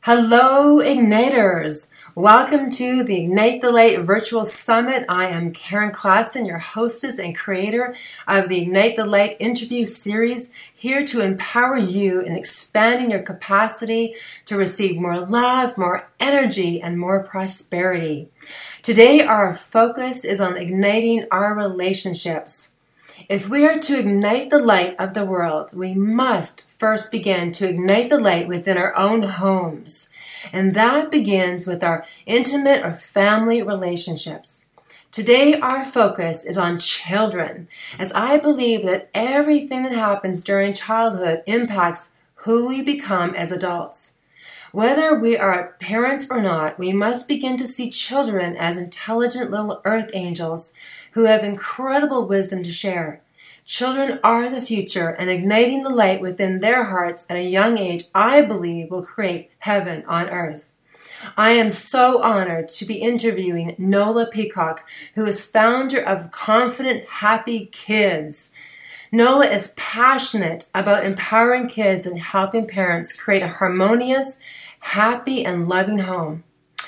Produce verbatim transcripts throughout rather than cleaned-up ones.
Hello, Igniters! Welcome to the Ignite the Light Virtual Summit. I am Karen Klassen, your hostess and creator of the Ignite the Light interview series, here to empower you in expanding your capacity to receive more love, more energy, and more prosperity. Today, our focus is on igniting our relationships. If we are to ignite the light of the world, we must first begin to ignite the light within our own homes. And that begins with our intimate or family relationships. Today, our focus is on children, as I believe that everything that happens during childhood impacts who we become as adults. Whether we are parents or not, we must begin to see children as intelligent little earth angels who have incredible wisdom to share. Children are the future, and igniting the light within their hearts at a young age, I believe, will create heaven on earth. I am so honored to be interviewing Nola Peacock, who is founder of Confident Happy Kids. Nola is passionate about empowering kids and helping parents create a harmonious, happy, and loving home.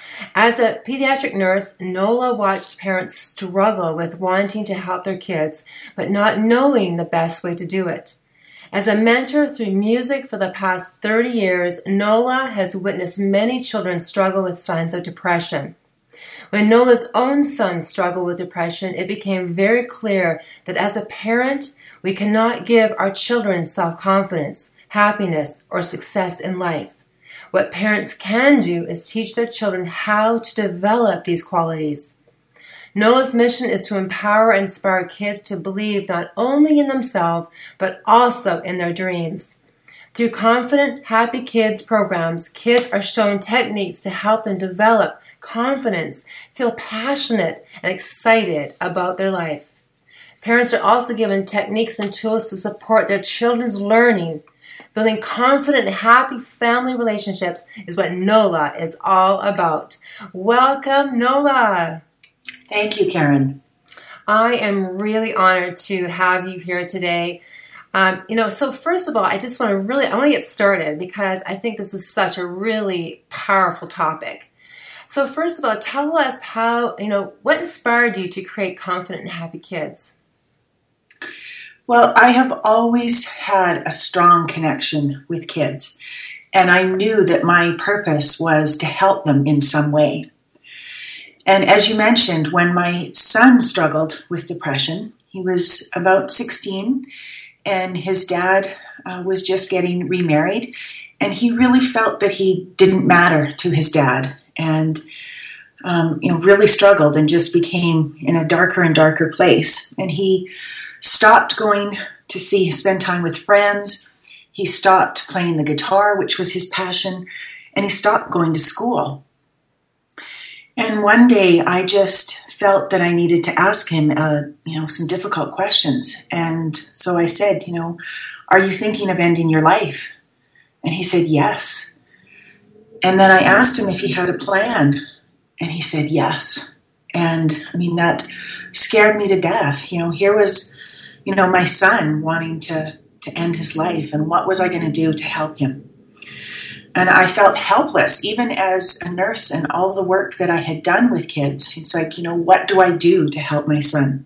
As a pediatric nurse, Nola watched parents struggle with wanting to help their kids, but not knowing the best way to do it. As a mentor through music for the past thirty years, Nola has witnessed many children struggle with signs of depression. When Nola's own son struggled with depression, it became very clear that as a parent, we cannot give our children self-confidence, happiness, or success in life. What parents can do is teach their children how to develop these qualities. Nola's mission is to empower and inspire kids to believe not only in themselves, but also in their dreams. Through Confident Happy Kids programs, kids are shown techniques to help them develop confidence, feel passionate and excited about their life. Parents are also given techniques and tools to support their children's learning. Building confident and happy family relationships is what Nola is all about. Welcome, Nola. Thank you, Karen. I am really honored to have you here today. Um, you know, so first of all, I just want to really, I want to get started because I think this is such a really powerful topic. So first of all, tell us how, you know, what inspired you to create Confident and Happy Kids? Well, I have always had a strong connection with kids, and I knew that my purpose was to help them in some way. And as you mentioned, when my son struggled with depression, he was about sixteen, and his dad uh, was just getting remarried, and he really felt that he didn't matter to his dad, and um, you know, really struggled and just became in a darker and darker place. And he stopped going to see, spend time with friends. He stopped playing the guitar, which was his passion, and he stopped going to school. And one day I just felt that I needed to ask him, uh, you know, some difficult questions. And so I said, you know, are you thinking of ending your life? And he said, yes. And then I asked him if he had a plan, and he said, yes. And I mean, that scared me to death. You know, here was you know, my son wanting to, to end his life, and what was I going to do to help him? And I felt helpless, even as a nurse and all the work that I had done with kids. It's like, you know, what do I do to help my son?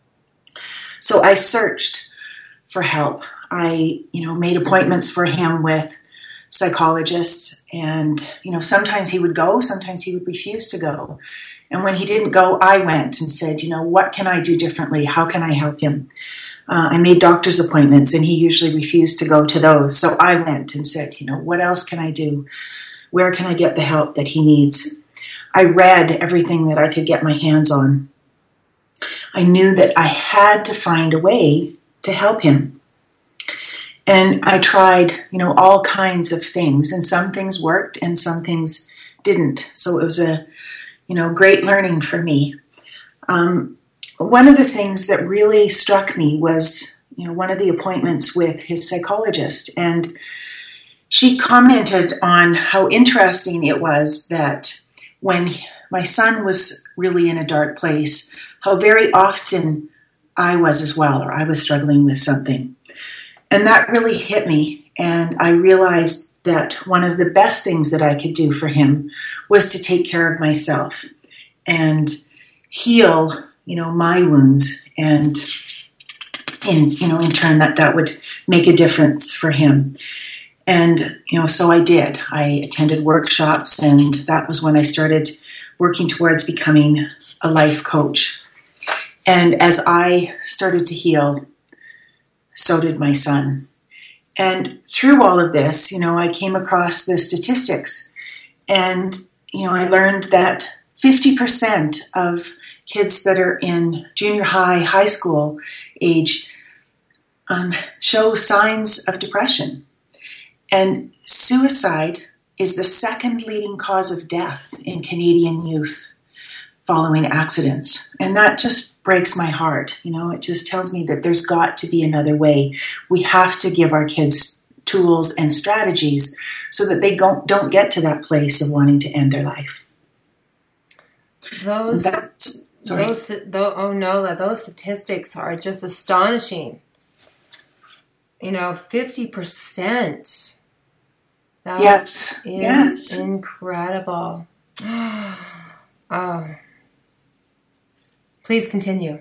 So I searched for help. I, you know, made appointments for him with psychologists, and, you know, sometimes he would go, sometimes he would refuse to go. And when he didn't go, I went and said, you know, what can I do differently? How can I help him? Uh, I made doctor's appointments, and he usually refused to go to those. So I went and said, you know, what else can I do? Where can I get the help that he needs? I read everything that I could get my hands on. I knew that I had to find a way to help him. And I tried, you know, all kinds of things, and some things worked and some things didn't. So it was a, you know, great learning for me. Um, One of the things that really struck me was, you know, one of the appointments with his psychologist, and she commented on how interesting it was that when my son was really in a dark place, how very often I was as well, or I was struggling with something. And that really hit me, and I realized that one of the best things that I could do for him was to take care of myself and heal, you know, my wounds, and in, you know, in turn that that would make a difference for him. And, you know, so I did. I attended workshops, and that was when I started working towards becoming a life coach. And as I started to heal, so did my son. And through all of this, you know, I came across the statistics, and, you know, I learned that fifty percent of kids that are in junior high, high school age um, show signs of depression. And suicide is the second leading cause of death in Canadian youth following accidents. And that just breaks my heart. You know, it just tells me that there's got to be another way. We have to give our kids tools and strategies so that they don't, don't get to that place of wanting to end their life. Those, those, those, oh no, those statistics are just astonishing. You know, fifty percent. That yes, is yes. incredible. Oh. Please continue.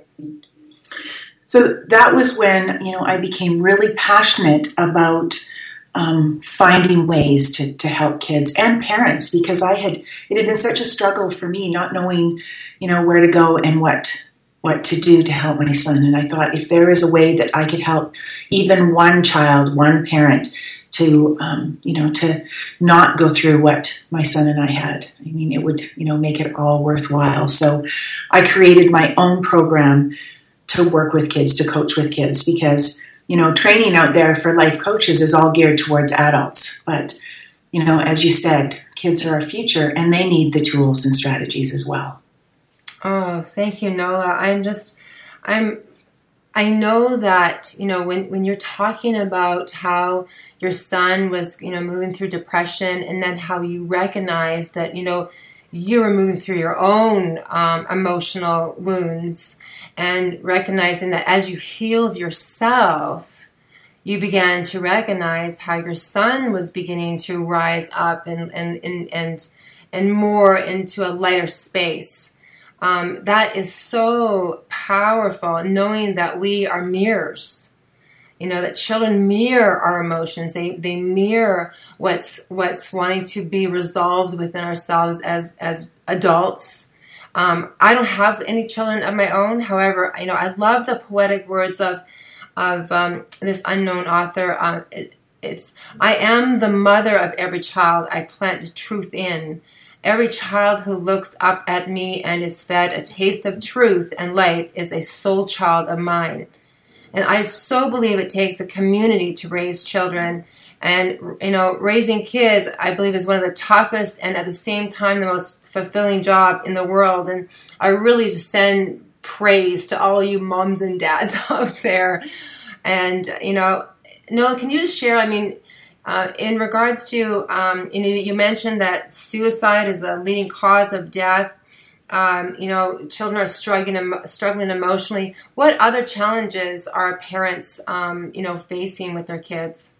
So that was when, you know, I became really passionate about um, finding ways to, to help kids and parents, because I had, it had been such a struggle for me not knowing, you know, where to go and what what to do to help my son. And I thought, if there is a way that I could help even one child, one parent, to, um, you know, to not go through what my son and I had, I mean, it would, you know, make it all worthwhile. So I created my own program to work with kids, to coach with kids, because, you know, training out there for life coaches is all geared towards adults. But, you know, as you said, kids are our future, and they need the tools and strategies as well. Oh, thank you, Nola. I'm just, I'm, I know that, you know, when, when you're talking about how your son was, you know, moving through depression, and then how you recognize that, you know, you were moving through your own um, emotional wounds, and recognizing that as you healed yourself, you began to recognize how your son was beginning to rise up and, and, and, and, and more into a lighter space. Um, that is so powerful, knowing that we are mirrors. You know, that children mirror our emotions. They they mirror what's what's wanting to be resolved within ourselves as as adults. Um, I don't have any children of my own. However, you know, I love the poetic words of of um, this unknown author. Um, it, it's I am the mother of every child I plant truth in. Every child who looks up at me and is fed a taste of truth and light is a soul child of mine. And I so believe it takes a community to raise children. And, you know, raising kids, I believe, is one of the toughest and at the same time the most fulfilling job in the world. And I really just send praise to all you moms and dads out there. And, you know, Nola, can you just share, I mean, Uh, in regards to, um, you know, you mentioned that suicide is the leading cause of death. Um, you know, children are struggling, struggling emotionally. What other challenges are parents, um, you know, facing with their kids?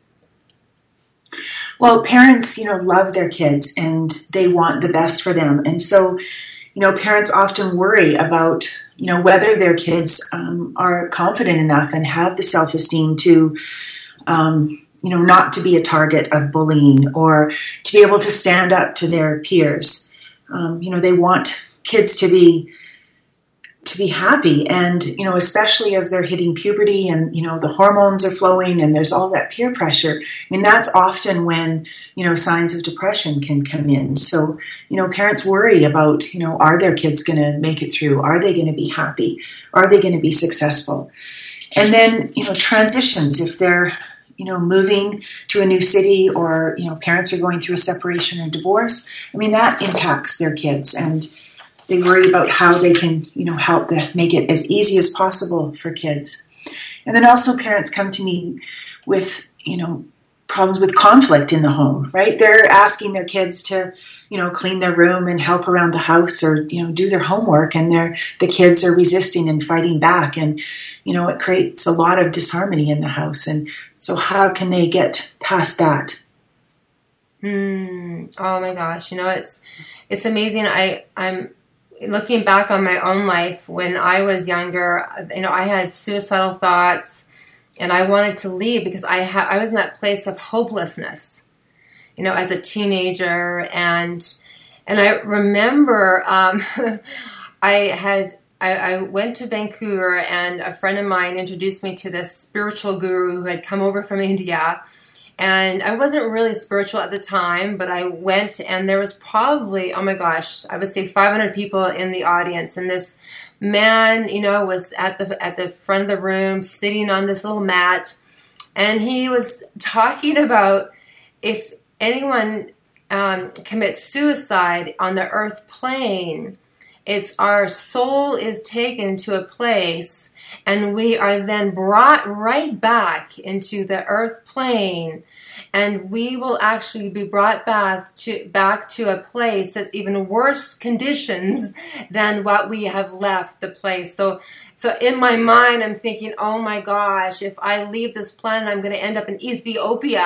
Well, parents, you know, love their kids and they want the best for them. And so, you know, parents often worry about, you know, whether their kids um, are confident enough and have the self-esteem to, um, you know, not to be a target of bullying or to be able to stand up to their peers. Um, you know, they want kids to be to be happy, and, you know, especially as they're hitting puberty and, you know, the hormones are flowing and there's all that peer pressure. I mean, that's often when, you know, signs of depression can come in. So, you know, parents worry about, you know, are their kids going to make it through? Are they going to be happy? Are they going to be successful? And then, you know, transitions, if they're, you know, moving to a new city, or, you know, parents are going through a separation or divorce, I mean, that impacts their kids, and they worry about how they can, you know, help to make it as easy as possible for kids. And then also parents come to me with, you know, problems with conflict in the home, right? They're asking their kids to, you know, clean their room and help around the house, or, you know, do their homework, and they're, the kids are resisting and fighting back. And, you know, it creates a lot of disharmony in the house. And so how can they get past that? Mm. Oh my gosh. You know, it's it's amazing. I, I'm looking back on my own life when I was younger, you know, I had suicidal thoughts and I wanted to leave because I ha- I was in that place of hopelessness, you know, as a teenager. And and I remember um, I had I, I went to Vancouver and a friend of mine introduced me to this spiritual guru who had come over from India. And I wasn't really spiritual at the time, but I went and there was probably, oh my gosh, I would say five hundred people in the audience. And this man, you know, was at the at the front of the room sitting on this little mat. And he was talking about if anyone um, commits suicide on the earth plane, it's our soul is taken to a place and we are then brought right back into the earth plane, and we will actually be brought back to back to a place that's even worse conditions than what we have left the place. So, so in my mind, I'm thinking, oh my gosh, if I leave this planet, I'm going to end up in Ethiopia.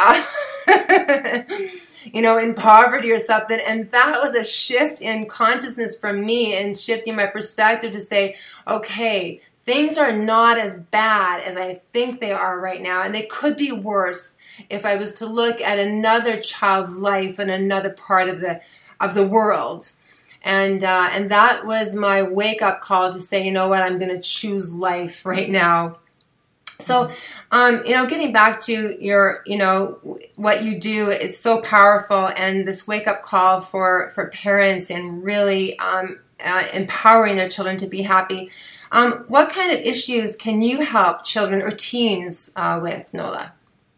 You know, in poverty or something. And that was a shift in consciousness from me and shifting my perspective to say, okay, things are not as bad as I think they are right now. And they could be worse if I was to look at another child's life in another part of the of the world. And uh, and that was my wake-up call to say, you know what, I'm going to choose life right now. So, um, you know, getting back to your, you know, what you do is so powerful, and this wake-up call for, for parents and really um, uh, empowering their children to be happy. Um, what kind of issues can you help children or teens uh, with, Nola?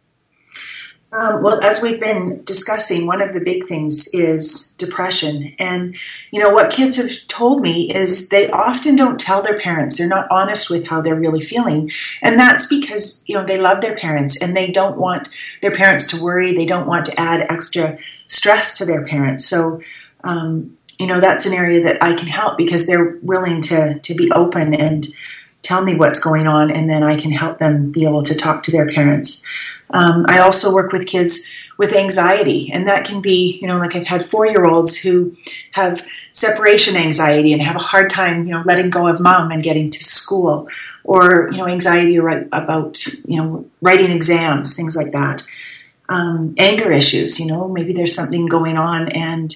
Um, well, as we've been discussing, one of the big things is depression. And, you know, what kids have told me is they often don't tell their parents. They're not honest with how they're really feeling. And that's because, you know, they love their parents and they don't want their parents to worry. They don't want to add extra stress to their parents. So, um, you know, that's an area that I can help because they're willing to, to be open and tell me what's going on, and then I can help them be able to talk to their parents. Um, I also work with kids with anxiety, and that can be, you know, like I've had four-year-olds who have separation anxiety and have a hard time, you know, letting go of mom and getting to school, or, you know, anxiety about, you know, writing exams, things like that. Um, anger issues, you know, maybe there's something going on and,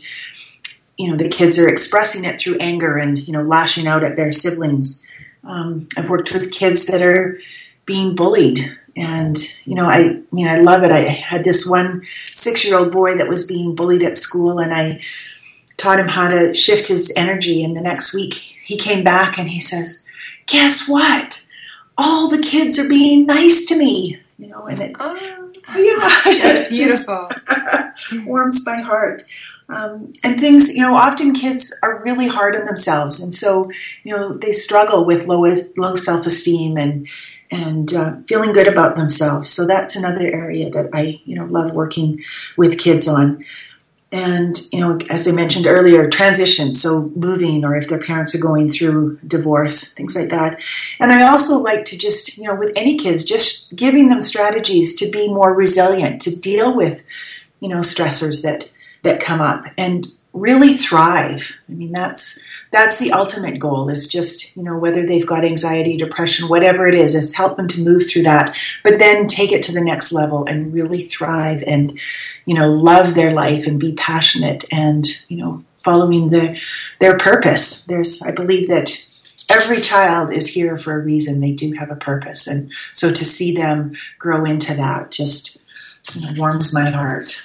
you know, the kids are expressing it through anger and, you know, lashing out at their siblings. Um, I've worked with kids that are being bullied. And, you know, I, I mean, I love it. I had this one six-year-old boy that was being bullied at school, and I taught him how to shift his energy. And the next week he came back and he says, guess what? All the kids are being nice to me, you know, and it, oh, yeah, that's beautiful. Just warms my heart. Um, and things, you know, often kids are really hard on themselves. And so, you know, they struggle with low, low self-esteem and, and uh, feeling good about themselves. So that's another area that I, you know, love working with kids on. And, you know, as I mentioned earlier, transition, so moving, or if their parents are going through divorce, things like that. And I also like to just, you know, with any kids, just giving them strategies to be more resilient, to deal with, you know, stressors that that come up and really thrive. I mean, that's that's the ultimate goal, is just, you know, whether they've got anxiety, depression, whatever it is, is help them to move through that, but then take it to the next level and really thrive and, you know, love their life and be passionate and, you know, following the, their purpose. There's, I believe that every child is here for a reason. They do have a purpose. And so to see them grow into that just, you know, warms my heart.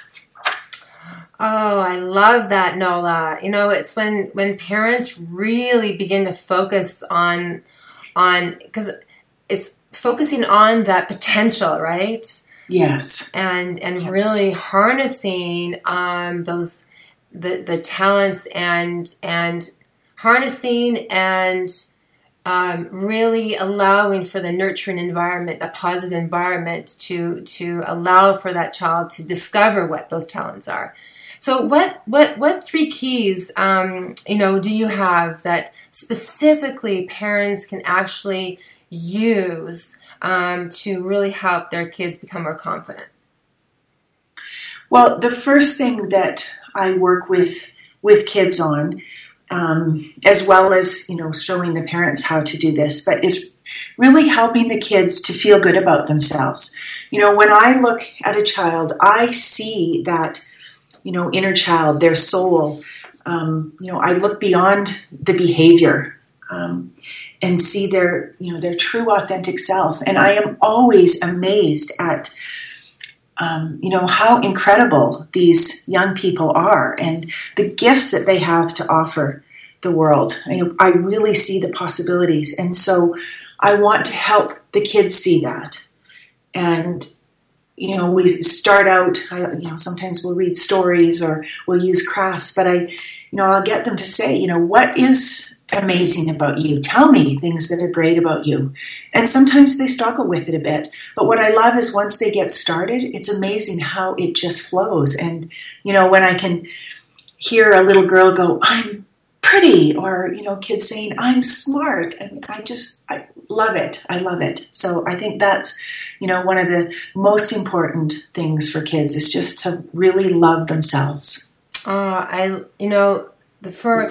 Oh, I love that, Nola. You know, it's when, when parents really begin to focus on, on, because it's focusing on that potential, right? Yes. And, and yes. really harnessing, um, those, the, the talents and, and harnessing and, um, really allowing for the nurturing environment, the positive environment to, to allow for that child to discover what those talents are. So what what what three keys um, you know do you have that specifically parents can actually use um, to really help their kids become more confident? Well, the first thing that I work with with kids on, um, as well as, you know, showing the parents how to do this, but is really helping the kids to feel good about themselves. You know, when I look at a child, I see that, you know, inner child, their soul. Um, you know, I look beyond the behavior um, and see their, you know, their true authentic self. And I am always amazed at Um, you know, how incredible these young people are and the gifts that they have to offer the world. I, I really see the possibilities. And so I want to help the kids see that. And, you know, we start out, I, you know, sometimes we'll read stories or we'll use crafts, but I, you know, I'll get them to say, you know, what is amazing about you? Tell me things that are great about you. And sometimes they struggle with it a bit. But what I love is once they get started, it's amazing how it just flows. And, you know, when I can hear a little girl go, I'm pretty, or, you know, kids saying, I'm smart. And I just, I love it. I love it. So I think that's, you know, one of the most important things for kids is just to really love themselves. Oh, I, you know, the, for,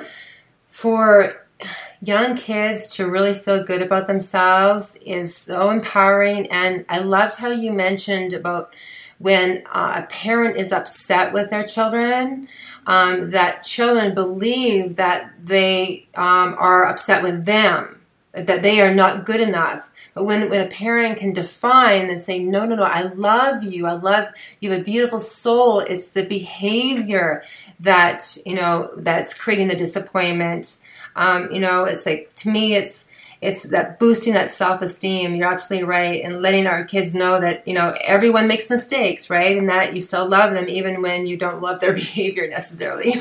for, young kids to really feel good about themselves is so empowering. And I loved how you mentioned about when uh, a parent is upset with their children, um, that children believe that they um, are upset with them, that they are not good enough. But when, when a parent can define and say, no, no, no, I love you. I love you have a beautiful soul. It's the behavior that, you know, that's creating the disappointment. Um, you know, it's like, to me, it's it's that boosting that self-esteem. You're absolutely right. And letting our kids know that, you know, everyone makes mistakes, right? And that you still love them even when you don't love their behavior necessarily.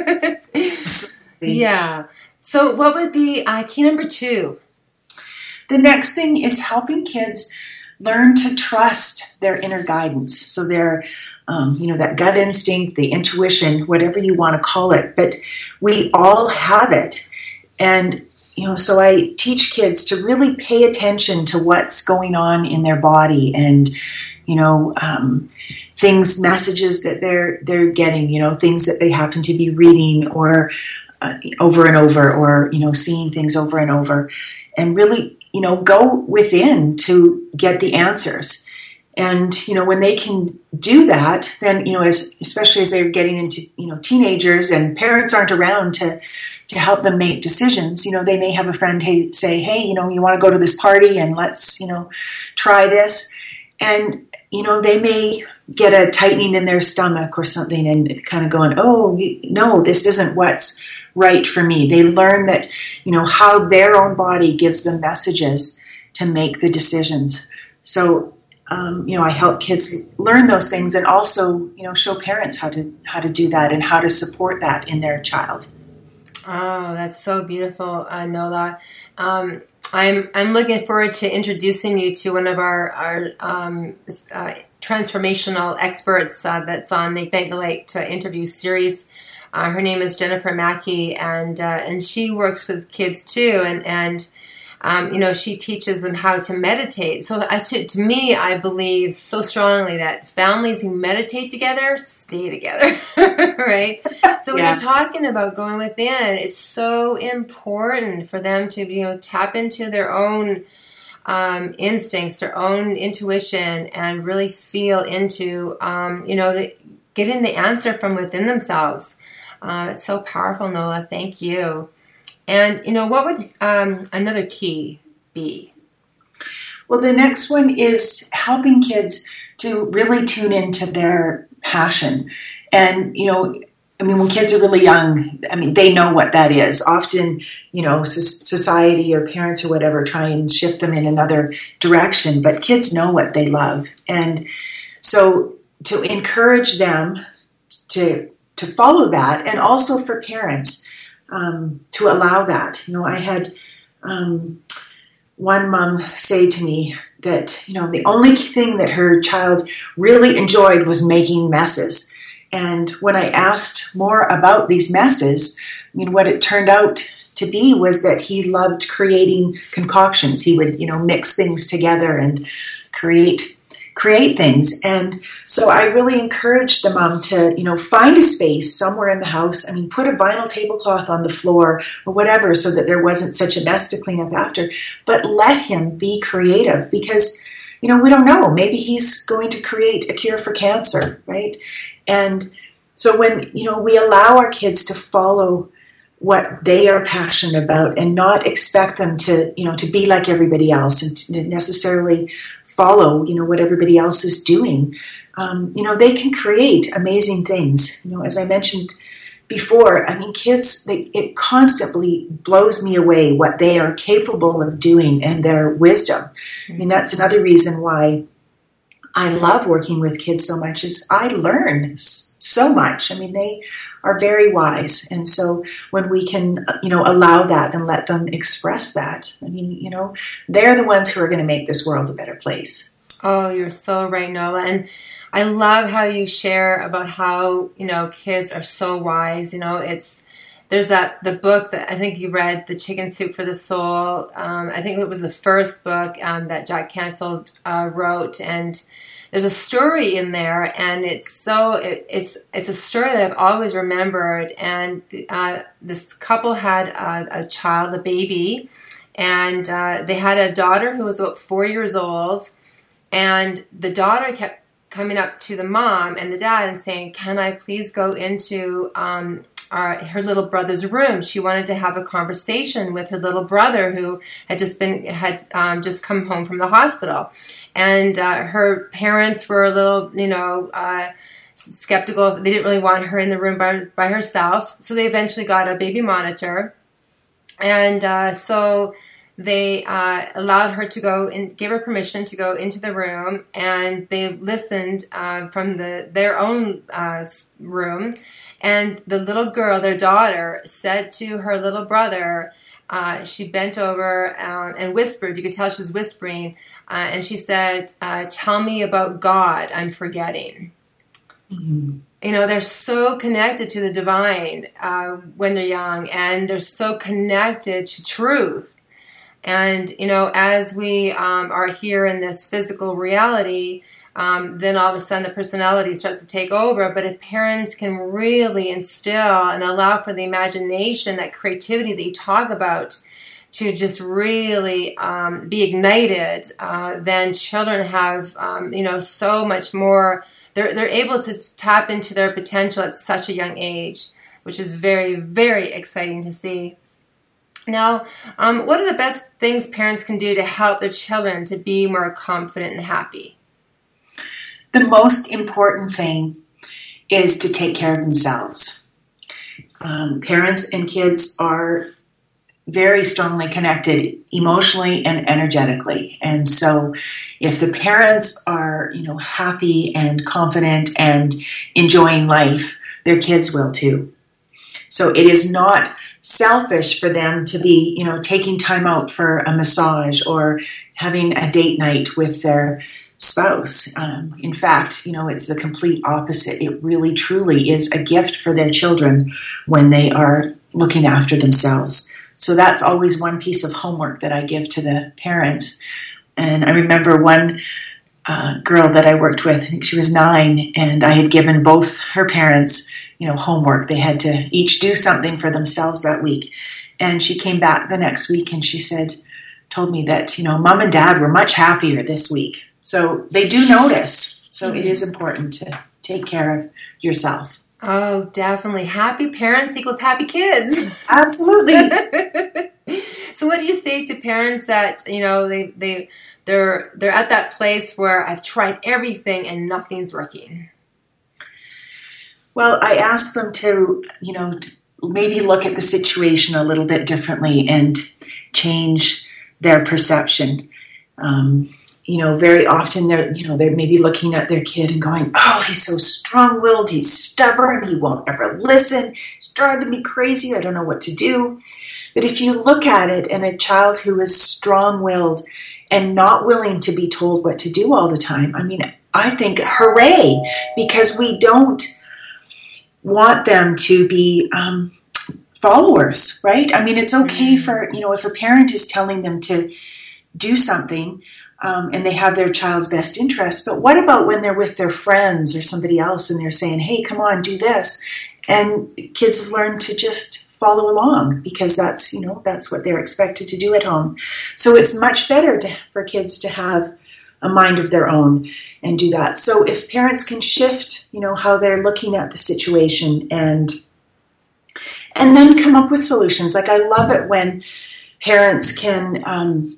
Yeah. So what would be uh, key number two? The next thing is helping kids learn to trust their inner guidance. So their Um, you know, that gut instinct, the intuition, whatever you want to call it, but we all have it. And, you know, so I teach kids to really pay attention to what's going on in their body and, you know, um, things, messages that they're, they're getting, you know, things that they happen to be reading or uh, over and over, or, you know, seeing things over and over, and really, you know, go within to get the answers. And, you know, when they can do that, then, you know, as especially as they're getting into, you know, teenagers and parents aren't around to, to help them make decisions, you know, they may have a friend hey, say, hey, you know, you want to go to this party and let's, you know, try this. And, you know, they may get a tightening in their stomach or something and kind of going, oh, no, this isn't what's right for me. They learn that, you know, how their own body gives them messages to make the decisions. So, Um, you know, I help kids learn those things and also, you know, show parents how to how to do that and how to support that in their child. Oh, that's so beautiful, uh, Nola. Um, I'm I'm looking forward to introducing you to one of our our um, uh, transformational experts uh, that's on the Ignite the Light uh, interview series. Uh, her name is Jennifer Mackey, and uh, and she works with kids too, and and. Um, you know, she teaches them how to meditate. So I, to, to me, I believe so strongly that families who meditate together stay together, right? So when yes. you're talking about going within, it's so important for them to, you know, tap into their own um, instincts, their own intuition, and really feel into, um, you know, the, getting the answer from within themselves. Uh, it's so powerful, Nola. Thank you. And, you know, what would um, another key be? Well, the next one is helping kids to really tune into their passion. And, you know, I mean, when kids are really young, I mean, they know what that is. Often, you know, society or parents or whatever try and shift them in another direction, but kids know what they love. And so to encourage them to to follow that, and also for parents um, to allow that. You know, I had um, one mom say to me that, you know, the only thing that her child really enjoyed was making messes. And when I asked more about these messes, I mean, what it turned out to be was that he loved creating concoctions. He would, you know, mix things together and create create things. And so I really encouraged the mom to, you know, find a space somewhere in the house. I mean, put a vinyl tablecloth on the floor or whatever so that there wasn't such a mess to clean up after. But let him be creative because, you know, we don't know. Maybe he's going to create a cure for cancer, right? And so when, you know, we allow our kids to follow what they are passionate about and not expect them to, you know, to be like everybody else and to necessarily follow, you know, what everybody else is doing, um, you know, they can create amazing things. You know, as I mentioned before, I mean, kids, they, it constantly blows me away what they are capable of doing and their wisdom. I mean, that's another reason why I love working with kids so much is I learn so much. I mean, they are very wise. And so when we can, you know, allow that and let them express that, I mean, you know, they're the ones who are going to make this world a better place. Oh, you're so right, Nola. And I love how you share about how, you know, kids are so wise. You know, it's, there's that, the book that I think you read, The Chicken Soup for the Soul. Um, I think it was the first book um, that Jack Canfield uh, wrote. And there's a story in there, and it's so it, it's it's a story that I've always remembered. And uh, this couple had a, a child, a baby, and uh, they had a daughter who was about four years old. And the daughter kept coming up to the mom and the dad and saying, "Can I please go into um, our, her little brother's room?" She wanted to have a conversation with her little brother who had just been had um, just come home from the hospital. And uh, her parents were a little, you know, uh, skeptical. They didn't really want her in the room by, by herself. So they eventually got a baby monitor. And uh, so they uh, allowed her to go and gave her permission to go into the room. And they listened uh, from the their own uh, room. And the little girl, their daughter, said to her little brother, uh, she bent over um, and whispered. You could tell she was whispering. Uh, and she said, uh, "Tell me about God, I'm forgetting." Mm-hmm. You know, they're so connected to the divine uh, when they're young, and they're so connected to truth. And, you know, as we um, are here in this physical reality, um, then all of a sudden the personality starts to take over. But if parents can really instill and allow for the imagination, that creativity that you talk about, to just really um, be ignited, uh, then children have, um, you know, so much more. They're they're able to tap into their potential at such a young age, which is very, very exciting to see. Now, um, what are the best things parents can do to help their children to be more confident and happy? The most important thing is to take care of themselves. Um, parents and kids are very strongly connected emotionally and energetically. And so if the parents are, you know, happy and confident and enjoying life, their kids will too. So it is not selfish for them to be, you know, taking time out for a massage or having a date night with their spouse. Um, in fact, you know, it's the complete opposite. It really, truly is a gift for their children when they are looking after themselves. So that's always one piece of homework that I give to the parents. And I remember one uh, girl that I worked with, I think she was nine, and I had given both her parents, you know, homework. They had to each do something for themselves that week. And she came back the next week and she said, told me that, you know, mom and dad were much happier this week. So they do notice. So it is important to take care of yourself. Oh, definitely. Happy parents equals happy kids. Absolutely. So what do you say to parents that, you know, they, they, they're, they're at that place where I've tried everything and nothing's working? Well, I ask them to, you know, maybe look at the situation a little bit differently and change their perception. Um, You know, very often they're, you know, they're maybe looking at their kid and going, "Oh, he's so strong-willed, he's stubborn, he won't ever listen, he's driving me crazy, I don't know what to do." But if you look at it and a child who is strong-willed and not willing to be told what to do all the time, I mean, I think hooray, because we don't want them to be um, followers, right? I mean, it's okay for, you know, if a parent is telling them to do something, um, and they have their child's best interest. But what about when they're with their friends or somebody else and they're saying, hey, come on, do this. And kids learn to just follow along because that's, you know, that's what they're expected to do at home. So it's much better to, for kids to have a mind of their own and do that. So if parents can shift, you know, how they're looking at the situation and and then come up with solutions. Like I love it when parents can um,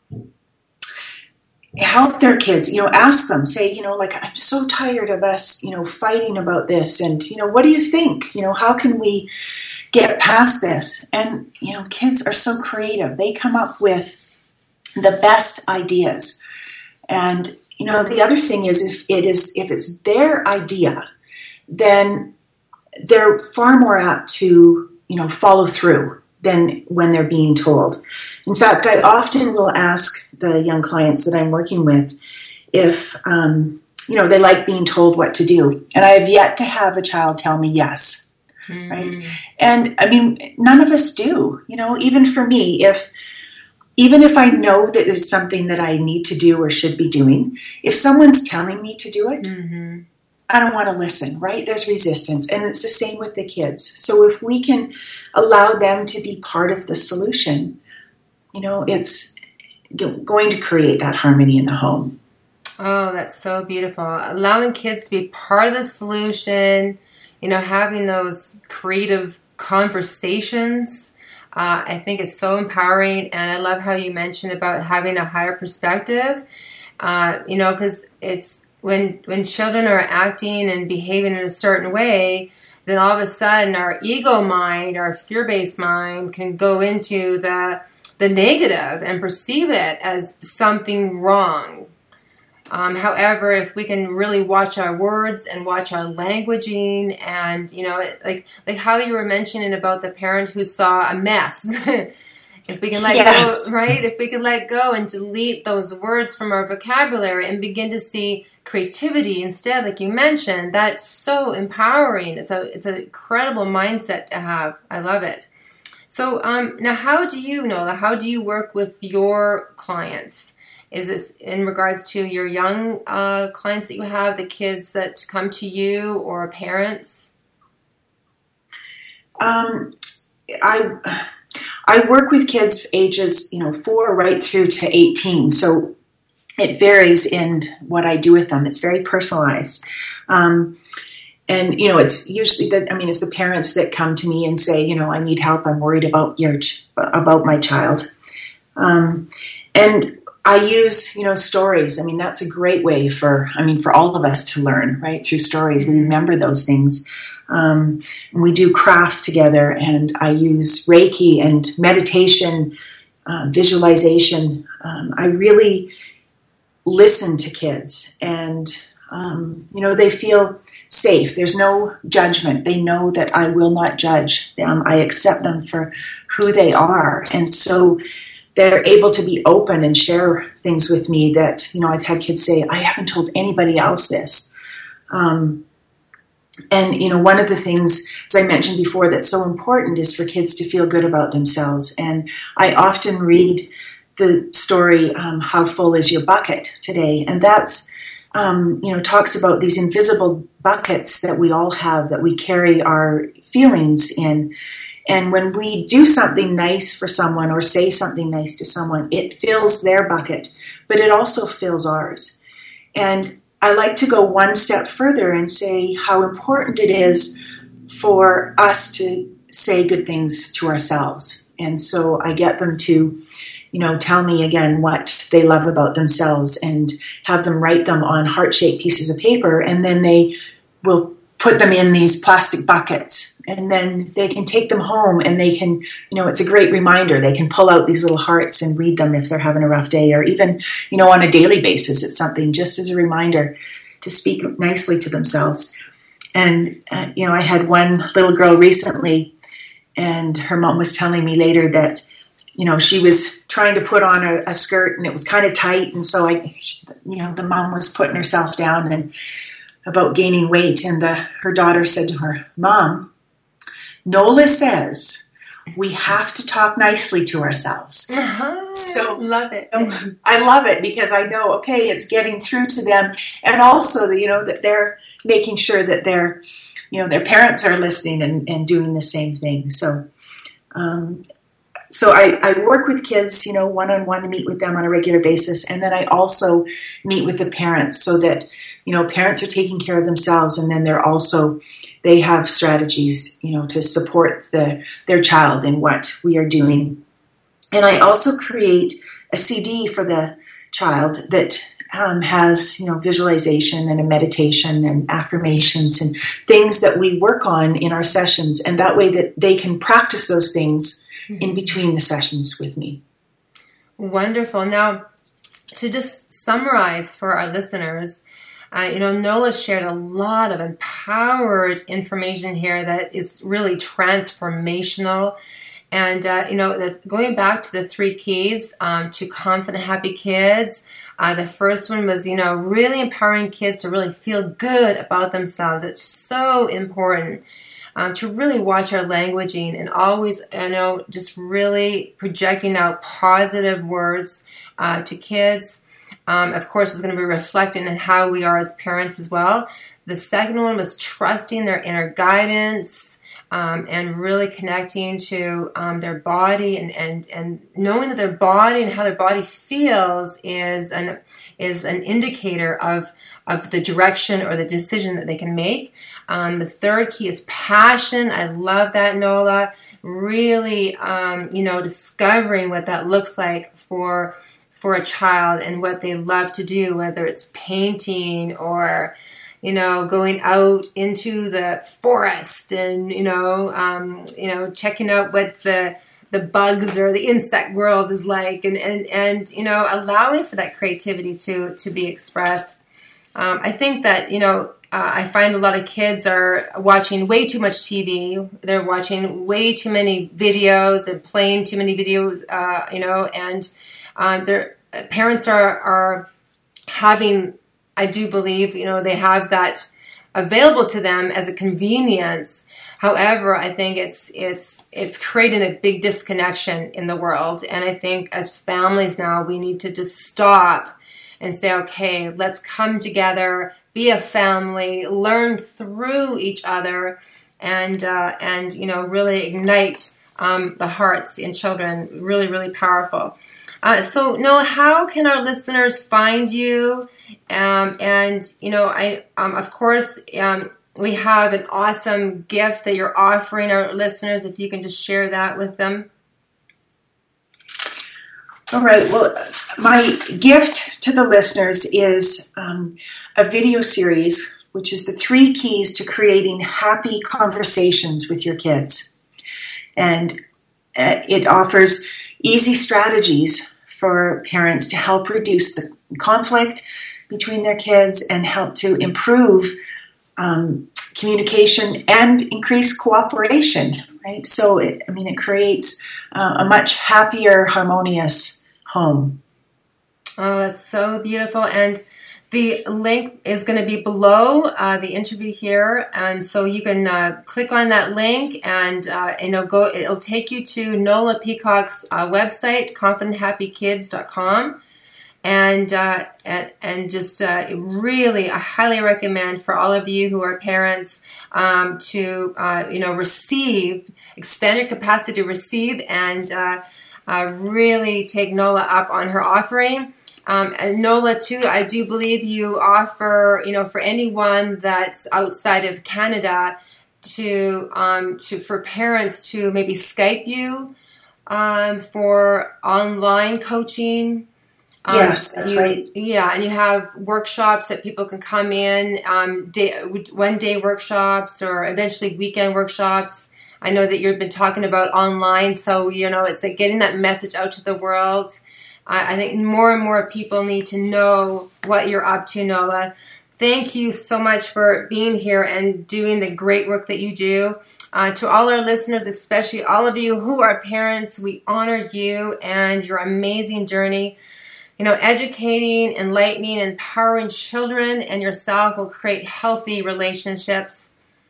help their kids, you know, ask them, say, you know, like, I'm so tired of us, you know, fighting about this. And, you know, what do you think? You know, how can we get past this? And, you know, kids are so creative. They come up with the best ideas. And, you know, the other thing is if it is, if it's their idea, then they're far more apt to, you know, follow through than when they're being told. In fact, I often will ask the young clients that I'm working with if, um, you know, they like being told what to do. And I have yet to have a child tell me yes, mm. right? And, I mean, none of us do, you know, even for me, if even if I know that it's something that I need to do or should be doing, if someone's telling me to do it, mm-hmm. I don't want to listen, right? There's resistance. And it's the same with the kids. So if we can allow them to be part of the solution, you know, it's going to create that harmony in the home. Oh, that's so beautiful. Allowing kids to be part of the solution, you know, having those creative conversations, uh, I think is so empowering. And I love how you mentioned about having a higher perspective, uh, you know, because it's when when children are acting and behaving in a certain way, then all of a sudden our ego mind, our fear-based mind can go into the the negative and perceive it as something wrong. Um, however, if we can really watch our words and watch our languaging, and you know, like like how you were mentioning about the parent who saw a mess, if we can let yes. go, right? If we can let go and delete those words from our vocabulary and begin to see creativity instead, like you mentioned, that's so empowering. It's a it's an incredible mindset to have. I love it. So um, now, how do you know? How do you work with your clients? Is this in regards to your young uh, clients that you have, the kids that come to you, or parents? Um, I I work with kids ages, you know, four right through to eighteen. So it varies in what I do with them. It's very personalized. Um, and, you know, it's usually that, I mean, it's the parents that come to me and say, you know, I need help. I'm worried about your, about my child. Um, and I use, you know, stories. I mean, that's a great way for, I mean, for all of us to learn, right? Through stories, we remember those things. Um, and we do crafts together, and I use Reiki and meditation, uh, visualization. Um, I really listen to kids, and, um, you know, they feel safe. There's no judgment. They know that I will not judge them. I accept them for who they are. And so they're able to be open and share things with me that, you know, I've had kids say, I haven't told anybody else this. Um, and, you know, one of the things, as I mentioned before, that's so important is for kids to feel good about themselves. And I often read the story, um, How Full Is Your Bucket Today? And that's, um, you know, talks about these invisible buckets that we all have, that we carry our feelings in. And when we do something nice for someone or say something nice to someone, it fills their bucket, but it also fills ours. And I like to go one step further and say how important it is for us to say good things to ourselves. And so I get them to, you know, tell me again what they love about themselves and have them write them on heart-shaped pieces of paper, and then they will put them in these plastic buckets, and then they can take them home, and they can, you know, it's a great reminder. They can pull out these little hearts and read them if they're having a rough day, or even, you know, on a daily basis. It's something just as a reminder to speak nicely to themselves. And, uh, you know, I had one little girl recently, and her mom was telling me later that, you know, she was trying to put on a, a skirt, and it was kind of tight. And so I, you know, the mom was putting herself down and about gaining weight. And the, her daughter said to her, Mom, Nola says, we have to talk nicely to ourselves. Uh-huh. So love it. you know, I love it because I know, okay, it's getting through to them, and also, you know, that they're making sure that their, you know, their parents are listening and, and doing the same thing. So, um, so I, I work with kids, you know, one-on-one, to meet with them on a regular basis, and then I also meet with the parents so that, you know, parents are taking care of themselves, and then they're also, they have strategies, you know, to support the their child in what we are doing. And I also create a C D for the child that um, has, you know, visualization and a meditation and affirmations and things that we work on in our sessions, and that way that they can practice those things in between the sessions with me. Wonderful. Now, to just summarize for our listeners, Uh, you know, Nola shared a lot of empowered information here that is really transformational. And, uh, you know, the, going back to the three keys um, to confident, happy kids, uh, the first one was, you know, really empowering kids to really feel good about themselves. It's so important um, to really watch our languaging and always, you know, just really projecting out positive words uh, to kids. Um, of course, it's going to be reflecting in how we are as parents as well. The second one was trusting their inner guidance um, and really connecting to um, their body and, and, and knowing that their body and how their body feels is an is an indicator of, of the direction or the decision that they can make. Um, the third key is passion. I love that, Nola. Really, um, you know, discovering what that looks like for for a child and what they love to do, whether it's painting or, you know, going out into the forest and, you know, um, you know, checking out what the the bugs or the insect world is like, and, and, and you know, allowing for that creativity to, to be expressed. Um, I think that, you know, uh, I find a lot of kids are watching way too much T V. They're watching way too many videos and playing too many videos, uh, you know, and Um, their parents are, are having, I do believe, you know, they have that available to them as a convenience. However, I think it's it's it's creating a big disconnection in the world. And I think as families now, we need to just stop and say, okay, let's come together, be a family, learn through each other, and uh, and you know, really ignite um, the hearts in children. Really, really powerful. Uh, so, Nola, how can our listeners find you? Um, and, you know, I, um, of course, um, we have an awesome gift that you're offering our listeners. If you can just share that with them. All right. Well, my gift to the listeners is um, a video series, which is the three keys to creating happy conversations with your kids. And uh, it offers easy strategies for parents to help reduce the conflict between their kids and help to improve um, communication and increase cooperation, right? So, it, I mean, it creates uh, a much happier, harmonious home. Oh, that's so beautiful. And the link is going to be below uh, the interview here, and so you can uh, click on that link, and uh, and it'll go. It'll take you to Nola Peacock's uh, website, confident happy kids dot com, and uh, and and just uh, really, I highly recommend for all of you who are parents um, to uh, you know receive, expand your capacity to receive, and uh, uh, really take Nola up on her offering. Um, and Nola, too, I do believe you offer, you know, for anyone that's outside of Canada, to um, to for parents to maybe Skype you um, for online coaching. Um, yes, that's you, right. Yeah, and you have workshops that people can come in, um, day, one-day workshops or eventually weekend workshops. I know that you've been talking about online, so, you know, it's like getting that message out to the world. I think more and more people need to know what you're up to, Nola. Thank you so much for being here and doing the great work that you do. Uh, to all our listeners, especially all of you who are parents, we honor you and your amazing journey. You know, educating, enlightening, empowering children and yourself will create healthy relationships.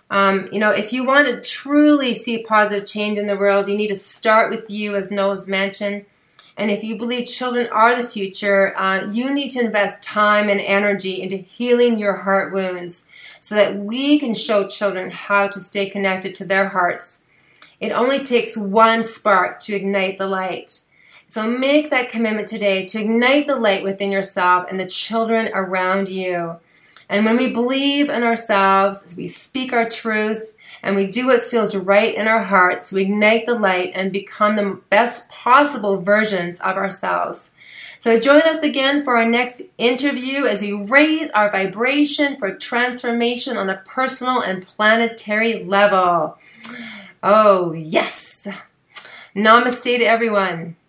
Um, you know, if you want to truly see positive change in the world, you need to start with you, as Noel's mentioned. And if you believe children are the future, uh, you need to invest time and energy into healing your heart wounds so that we can show children how to stay connected to their hearts. It only takes one spark to ignite the light. So make that commitment today to ignite the light within yourself and the children around you. And when we believe in ourselves, we speak our truth, and we do what feels right in our hearts, we ignite the light and become the best possible versions of ourselves. So join us again for our next interview as we raise our vibration for transformation on a personal and planetary level. Oh, yes. Namaste to everyone.